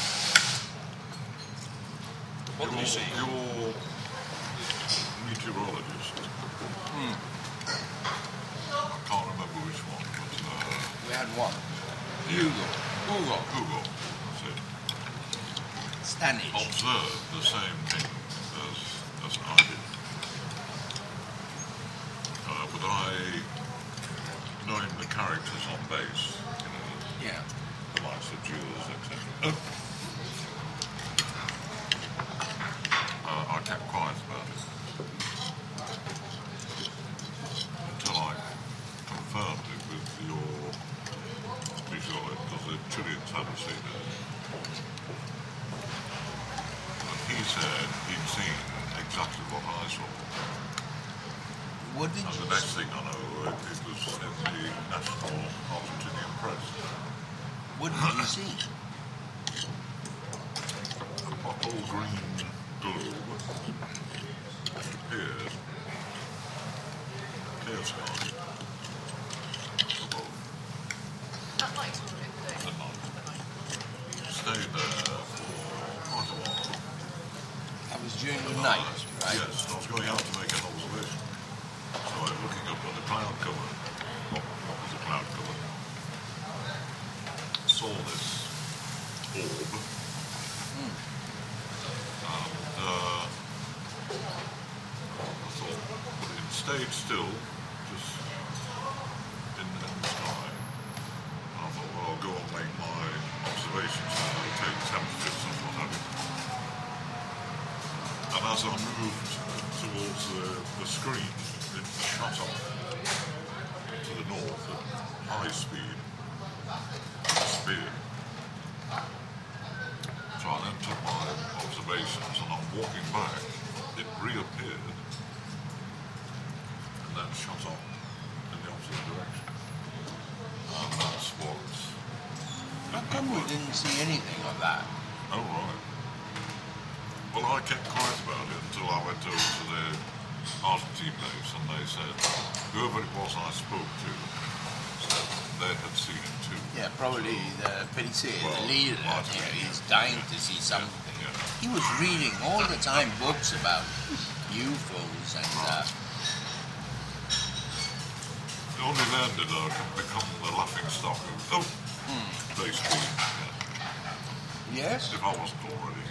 What did you see? Your meteorologist, Hmm. I can't remember which one, but uh, We had one. Hugo. Hugo. Hugo, that's it, Stanage. observed the same thing as, as I did. Uh, but I, knowing the characters on base, you know, Yeah. the likes of Jules, et cetera, uh, I kept quiet about it until I confirmed it with your visual, because the Chileans hadn't seen it. And he said he'd seen exactly what I saw. What did And you the next see? thing I know, it, it was in the National Argentinian Press. What did you see? A bottle green globe appeared, clear sky, above That light on it, the night. Stayed there for quite a while. That was during the And night, I- right? Yes, I was going out to make an observation. So I was looking up at the cloud cover. What, what was the cloud cover? Saw this orb. And uh, I thought, but it stayed still, just in, in the sky. And I thought, well, I'll go and make my observations and I'll take temperatures and what have you. And as I moved towards the, the screen, it shot up to the north at high speed, disappeared. So I then took my observations and on walking back, it reappeared and then shot up in the opposite direction. And that's what... How come we didn't see anything of that? Oh, right. Well, I kept quiet about it until I went over to the Argentine base and they said, whoever it was I spoke to, said they had seen it too. Yeah, probably the Pellicer, Well, the leader, might you know, be. he's dying to see something. Yeah. He was reading all the time books about U F Os and uh, Only then did I become the laughing stock of, oh, base team. Yeah. yes, If I wasn't already.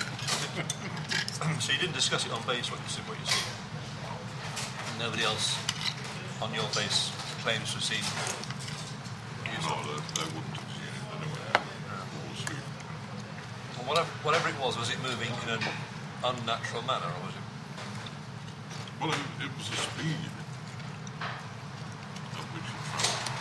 So you didn't discuss it on base, what you see, what you see. Nobody else on your base claims to have seen you No, saw. they, they wouldn't have seen it anyway. All asleep. Well, whatever, whatever it was, was it moving in an unnatural manner, or was it? Well, it, it was the speed at which it travelled.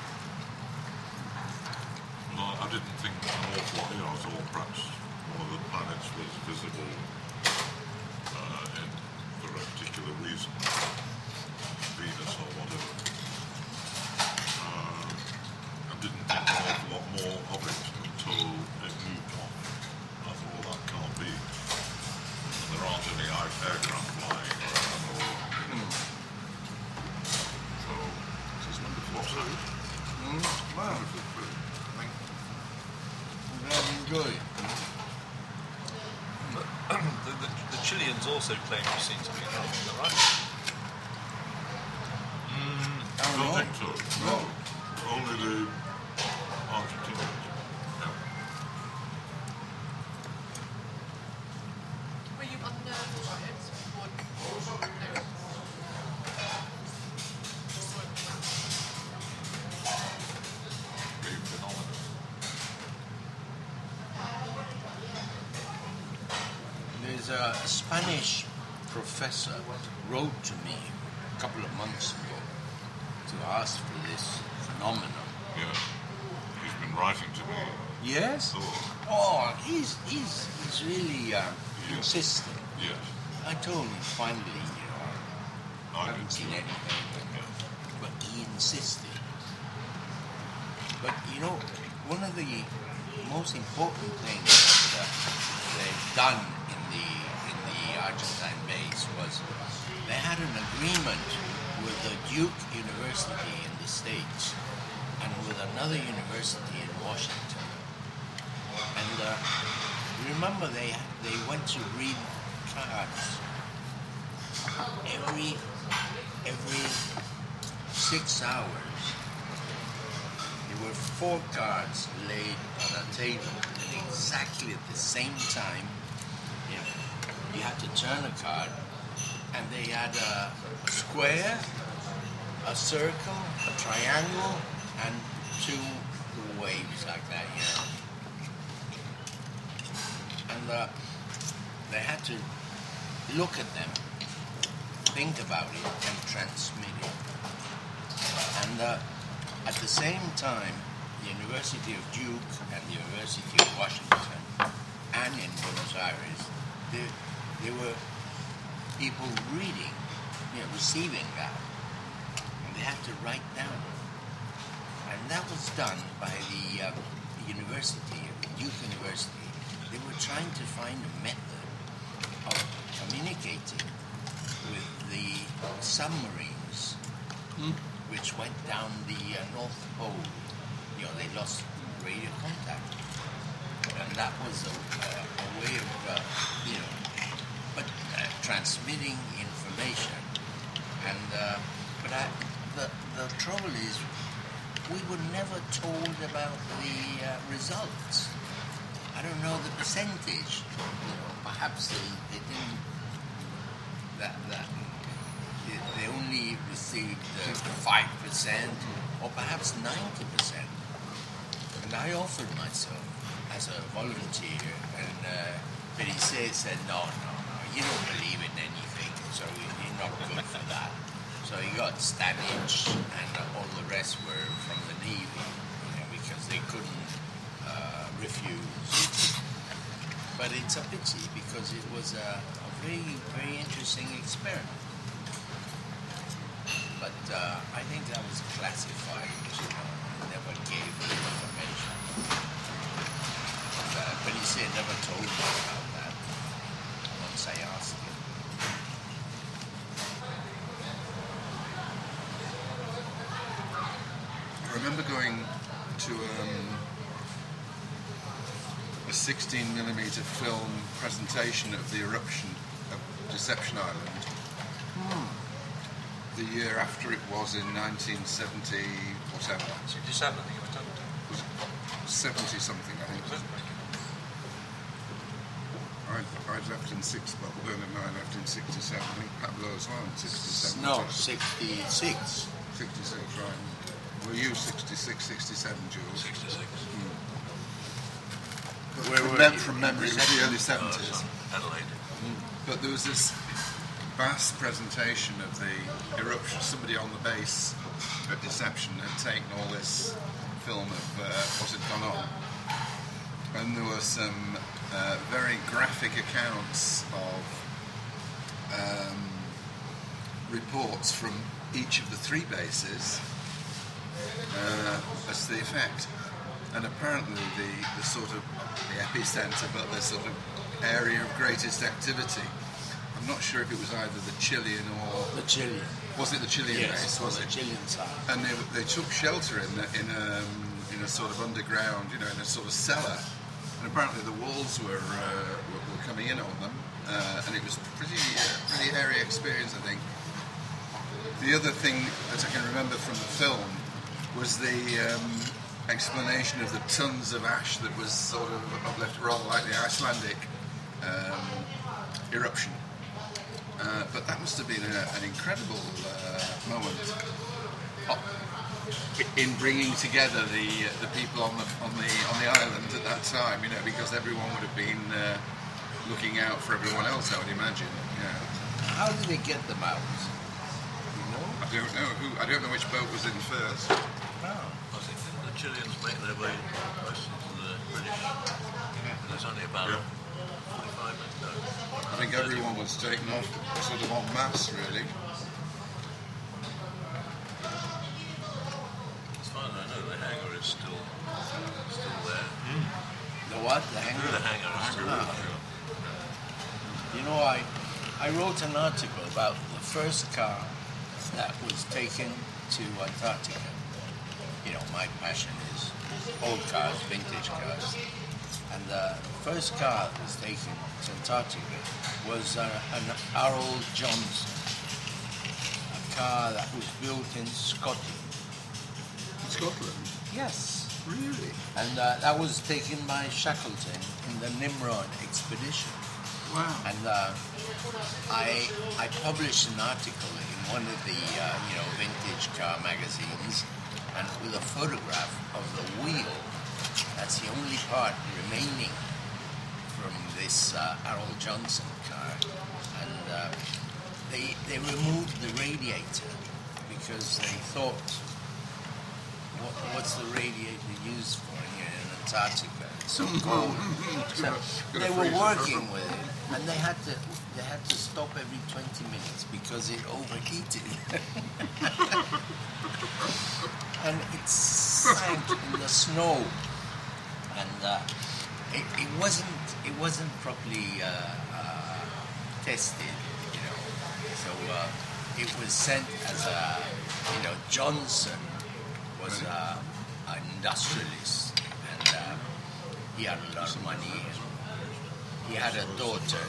Well, I, I didn't think an awful lot, you know, I thought perhaps one of the planets was visible uh, in, for a particular reason, Venus or whatever. Uh, I didn't think an awful lot more of it until it moved on. I thought, well, that can't be. And there aren't any air- aircraft flying around or... So, it's wonderful. What's that? mm, wow, Wonderful food. Thank you. I'm glad you enjoyed it. the, the, the Chileans also claim to have seen something, is that right? I Oh, don't no. think so. No. Only the Argentinians. Yeah. Were you unnerved by it? Or no? Big phenomenon. There's a Spanish professor wrote to me a couple of months ago to ask for this phenomenon. Yeah. He's been writing to me. Yes? Oh, Oh, he's he's he's really uh, Yeah. insistent. yes. I told him finally, you know, I I haven't did seen too. anything. Yeah. But insisted. But you know, one of the most important things that uh, they've done in the in the Argentine base was they had an agreement with the Duke University in the States and with another university in Washington. And uh, remember, they they went to read cards every every six hours. There were four cards laid on a table, and exactly at the same time, you know, you had to turn a card, and they had a, a square, a circle, a triangle, and two waves like that, you know. And uh, they had to look at them, think about it, and transmit it. And uh, at the same time, the University of Duke and the University of Washington and in Buenos Aires, there, there were people reading, you know, receiving that. And they had to write down. And that was done by the uh, university, Duke University. They were trying to find a method of communicating with the submarines mm. which went down the uh, North Pole. You know, they lost radio contact. And that was a, uh, a way of, uh, you know, but uh, transmitting information. And, uh, but I, the, the trouble is, we were never told about the uh, results. I don't know the percentage. You know, perhaps they, they didn't, that, that, they, they only received uh, five percent or perhaps ninety percent. And I offered myself as a volunteer, and uh, Pellicer said, no, no, no, you don't believe in anything, so you're not good for that. So he got Stanich, and uh, all the rest were from the Navy, you know, because they couldn't uh, refuse. But it's a pity, because it was a, a very, very interesting experiment. But uh, I think that was classified, you know, never gave the information. Uh, but he said never told me about that once I asked him. I remember going to um, a sixteen millimeter film presentation of the eruption of Deception Island. Hmm. The year after it was in nineteen seventy, whatever. sixty-seven, I think it was done. It was seventy something, I think. Was it? I, I left in six, well, Bernard and I left in sixty-seven. I think Pablo as well in sixty-seven. No, sixty-six. sixty-six, right. Were you sixty-six, sixty-seven, Jules? sixty-six. Mm. Where from, were mem- you? from memory, it was the early seventies. Oh, Adelaide. Mm. But there was this vast presentation of the eruption. Somebody on the base at Deception had taken all this film of uh, what had gone on. And there were some uh, very graphic accounts of um, reports from each of the three bases uh, as to the effect. And apparently the, the sort of the epicenter, but the sort of area of greatest activity, I'm not sure if it was either the Chilean or... The Chilean. Was it the Chilean yes, base? Was the it? Chilean side. And they, they took shelter in, the, in, a, in a sort of underground, you know, in a sort of cellar. And apparently the walls were, uh, were, were coming in on them. Uh, and it was a pretty, uh, pretty hairy experience, I think. The other thing that I can remember from the film was the um, explanation of the tons of ash that was sort of uplifted, rather like the Icelandic um, eruption. Uh, but that must have been a, an incredible uh, moment in bringing together the the people on the on the on the island at that time. You know, because everyone would have been uh, looking out for everyone else, I would imagine. Yeah. How did they get them out? You know? I don't know who. I don't know which boat was in first. No. I think the Chileans make their way west to the British. Yeah. There's only about Yeah. forty-five minutes. No. I think everyone was taken off sort of en masse, really. what? The hangar? The hangar. Ah. You know, I, I wrote an article about the first car that was taken to Antarctica. You know, my passion is old cars, vintage cars. And the first car that was taken to Antarctica was uh, an Harold Johnson, a car that was built in Scotland. In Scotland? Yes. Really? And uh, that was taken by Shackleton in the Nimrod expedition. Wow. And uh, I I published an article in one of the uh, you know vintage car magazines, and with a photograph of the wheel. That's the only part remaining from this uh, Harold Johnson car, and uh, they they removed the radiator because they thought, what, what's the radiator used for here in Antarctica? It's so cold. So they were working with it, and they had to they had to stop every twenty minutes because it overheated. And it sank in the snow, and uh, it, it wasn't it wasn't properly uh, uh, tested, you know. So uh, it was sent as a, you know, Johnson was a, an industrialist, and uh, he had a lot of money. And he had a daughter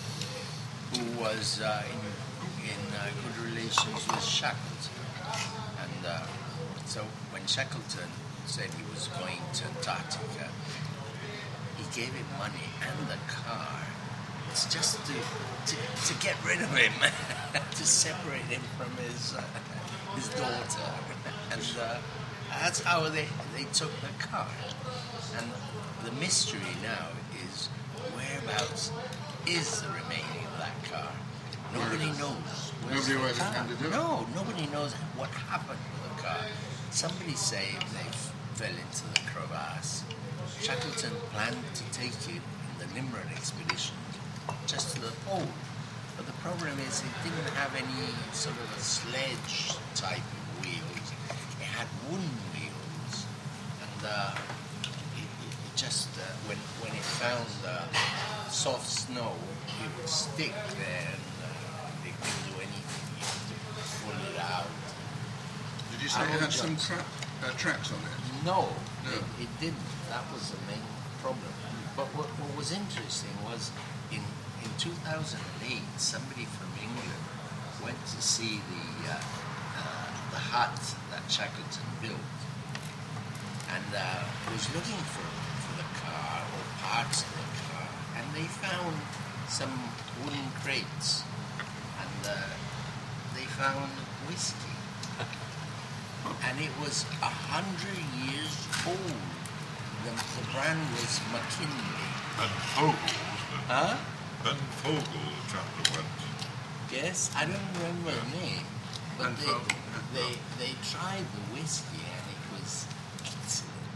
who was uh, in in uh, good relations with Shackleton, and. Uh, So when Shackleton said he was going to Antarctica, he gave him money and the car. It's just to to, to get rid of him, to separate him from his uh, his daughter, and uh, that's how they they took the car. And the mystery now is whereabouts is the remaining of that car. Nobody knows. Nobody the knows car. anything to do. No, nobody knows what happened to the car. Somebody say they f- fell into the crevasse. Shackleton planned to take it in the Nimrod expedition just to the pole. But the problem is it didn't have any sort of a sledge type of wheels. It had wooden wheels. And uh, it, it, it just, uh, when, when it found uh, soft snow, it would stick there, and uh, it couldn't do anything. You had to pull it out. Did you say it had some tra- uh, tracks on it? No, No. It, it didn't. That was the main problem. But what, what was interesting was in, in two thousand eight, somebody from England went to see the uh, uh, the hut that Shackleton built, and uh, was looking for, for the car or parts of the car, and they found some wooden crates, and uh, they found whiskey. And it was a hundred years old. The, the brand was McKinley. Ben Fogel, wasn't it? Huh? Ben Fogel, the chap that went. Yes, I don't remember the name. But Ben they, Fogel, yeah. they they tried the whiskey, and it was excellent.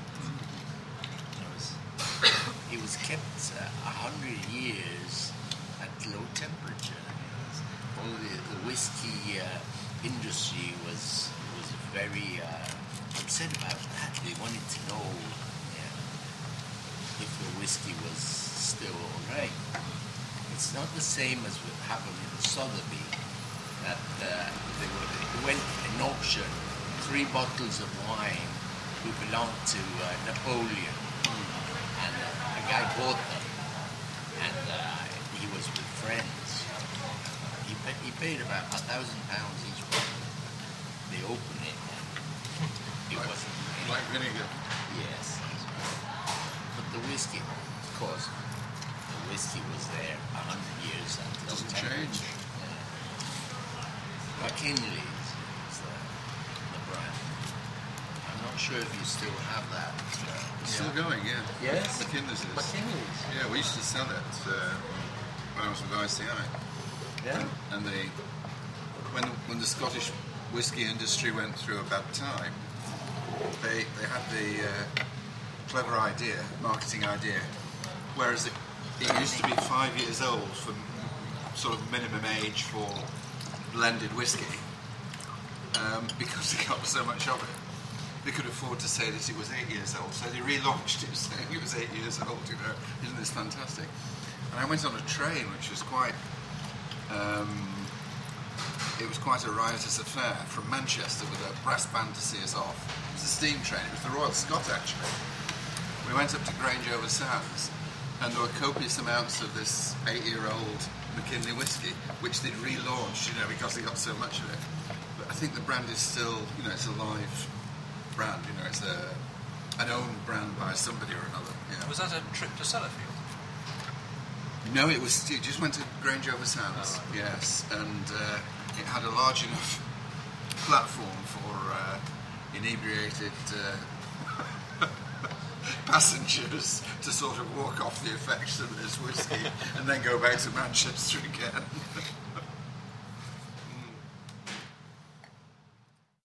It was it was kept a uh, hundred years at low temperature. It was, all the, the whiskey uh, industry was. very uh, upset about that. They wanted to know, yeah, if the whiskey was still all right. It's not the same as what happened in Sotheby, that uh, they, were, they went in auction, three bottles of wine who belonged to uh, Napoleon, and uh, a guy bought them, and uh, he was with friends. He, pay, he paid about a thousand pounds each bottle. They opened it, and it Like- wasn't. Like vinegar. Yes, that's right. But the whiskey, of course, the whiskey was there a hundred years at low Doesn't temperature. change. Yeah. McKinley's is the, the brand. I'm not sure if you still have that. Uh, It's still going, yeah. Yes? McKinley's is. McKinley's. Yeah, we used to sell it uh, when I was with I C I. Yeah. And they, when when the Scottish whisky industry went through a bad time, they they had the uh, clever idea, marketing idea, whereas it, it used to be five years old for sort of minimum age for blended whisky, um, because they got so much of it. they could afford to say that it was eight years old, so they relaunched it saying it was eight years old, you know. Isn't this fantastic? And I went on a train, which was quite, um, it was quite a riotous affair, from Manchester with a brass band to see us off. It was a steam train, it was the Royal Scot actually. We went up to Grange over Sands, and there were copious amounts of this eight-year-old McKinley whiskey, which they'd relaunched, you know, because they got so much of it. But I think the brand is still, you know, it's a live brand, you know, it's a, an owned brand by somebody or another. You know. Was that a trip to Sellafield? No, it was, it just went to Grange over Sands, oh, right. Yes, and uh, it had a large enough platform for uh, inebriated uh, passengers to sort of walk off the effects of this whiskey and then go back to Manchester again.